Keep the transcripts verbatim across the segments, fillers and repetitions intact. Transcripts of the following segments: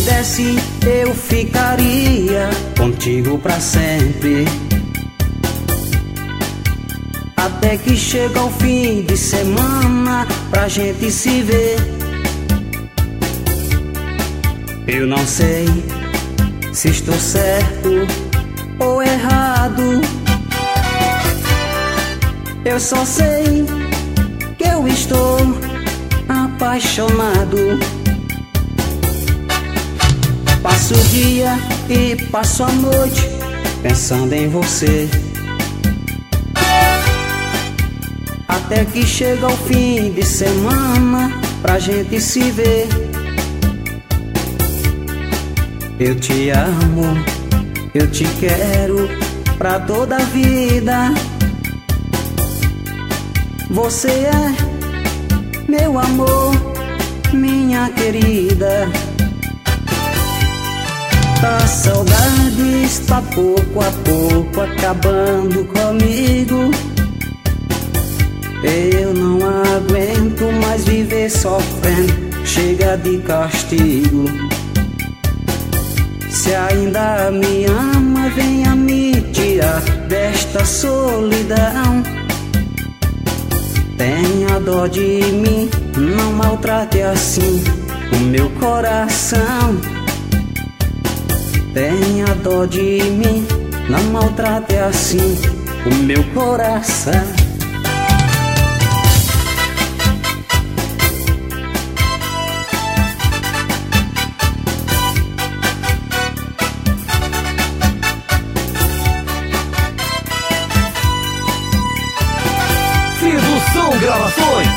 pudesse, eu ficaria contigo pra sempre, até que chega o fim de semana pra gente se ver. Eu não sei se estou certo ou errado, eu só sei que eu estou apaixonado. Passo o dia e passo a noite pensando em você, até que chega o fim de semana pra gente se ver. Eu te amo, eu te quero pra toda a vida. Você é meu amor, minha querida. A saudade está pouco a pouco acabando comigo. Eu não aguento mais viver sofrendo, chega de castigo. Se ainda me ama, venha me tirar desta solidão. Tenha dó de mim, não maltrate assim o meu coração. Tenha dó de mim, não maltrate assim o meu coração. São Gravações.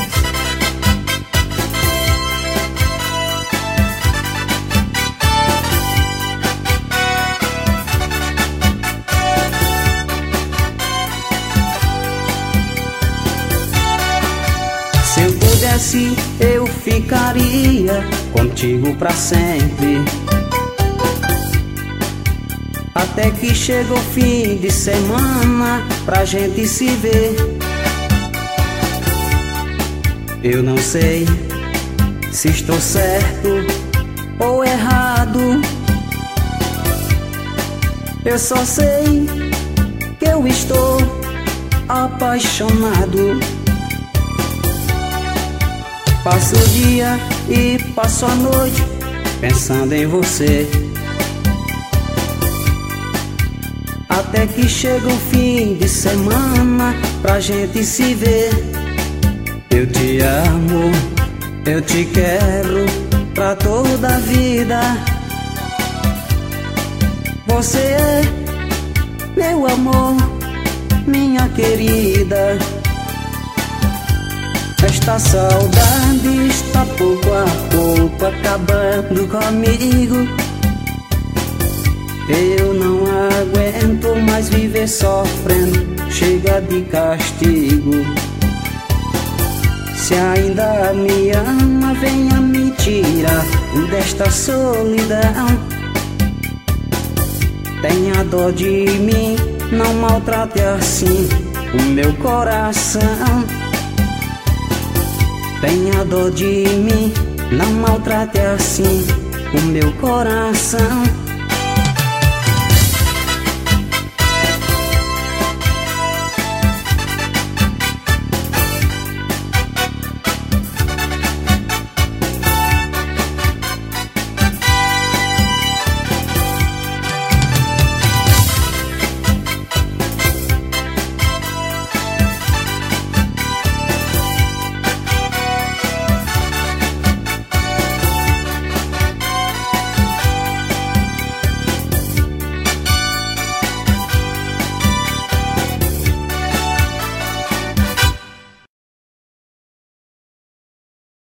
Se eu pudesse, eu ficaria contigo pra sempre, até que chega o fim de semana pra gente se ver. Eu não sei se estou certo ou errado, eu só sei que eu estou apaixonado. Passo o dia e passo a noite pensando em você, até que chega o fim de semana pra gente se ver. Eu te amo, eu te quero pra toda a vida. Você é meu amor, minha querida. Esta saudade está pouco a pouco acabando comigo. Eu não aguento mais viver sofrendo, chega de castigo. Se ainda me ama, venha me tirar desta solidão. Tenha dó de mim, não maltrate assim o meu coração. Tenha dó de mim, não maltrate assim o meu coração.